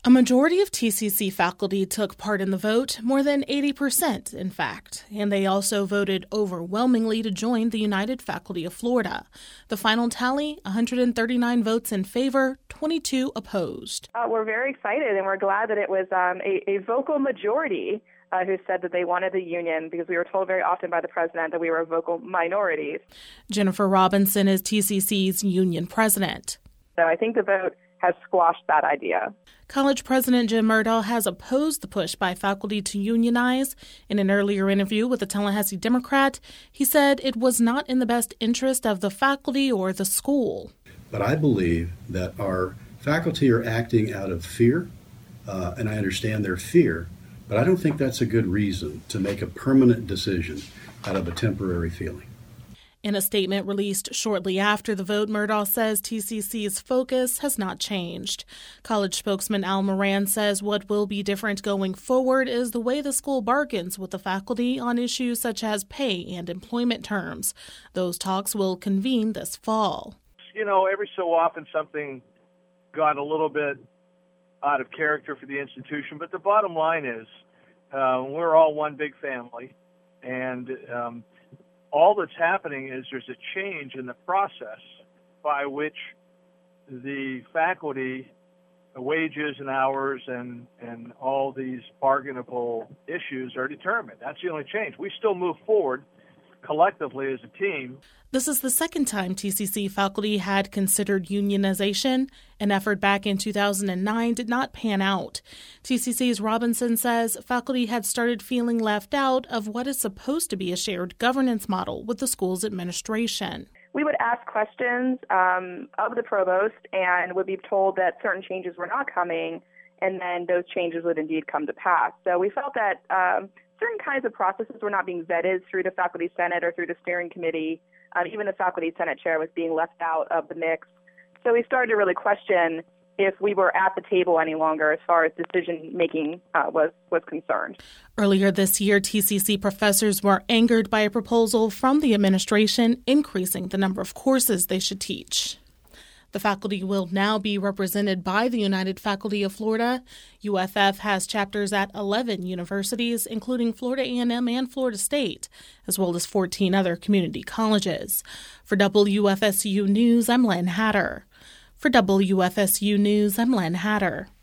A majority of TCC faculty took part in the vote, more than 80%, in fact, and they also voted overwhelmingly to join the United Faculty of Florida. The final tally, 139 votes in favor, 22 opposed. We're very excited, and we're glad that it was a vocal majority who said that they wanted the union, because we were told very often by the president that we were a vocal minority. Jennifer Robinson is TCC's union president. So I think the vote has squashed that idea. College President Jim Murdaugh has opposed the push by faculty to unionize. In an earlier interview with the Tallahassee Democrat, he said it was not in the best interest of the faculty or the school. But I believe that our faculty are acting out of fear, and I understand their fear, but I don't think that's a good reason to make a permanent decision out of a temporary feeling. In a statement released shortly after the vote, Murdaugh says TCC's focus has not changed. College spokesman Al Moran says what will be different going forward is the way the school bargains with the faculty on issues such as pay and employment terms. Those talks will convene this fall. You know, every so often something got a little bit out of character for the institution, but the bottom line is we're all one big family, and all that's happening is there's a change in the process by which the faculty wages and hours and all these bargainable issues are determined. That's the only change. We still move forward collectively as a team. This is the second time TCC faculty had considered unionization. An effort back in 2009 did not pan out. TCC's Robinson says faculty had started feeling left out of what is supposed to be a shared governance model with the school's administration. We would ask questions of the provost and would be told that certain changes were not coming, and then those changes would indeed come to pass. So we felt that certain kinds of processes were not being vetted through the faculty senate or through the steering committee. Even the faculty senate chair was being left out of the mix. So we started to really question if we were at the table any longer as far as decision-making was concerned. Earlier this year, TCC professors were angered by a proposal from the administration increasing the number of courses they should teach. The faculty will now be represented by the United Faculty of Florida. UFF has chapters at 11 universities, including Florida A&M and Florida State, as well as 14 other community colleges. For WFSU News, I'm Len Hatter.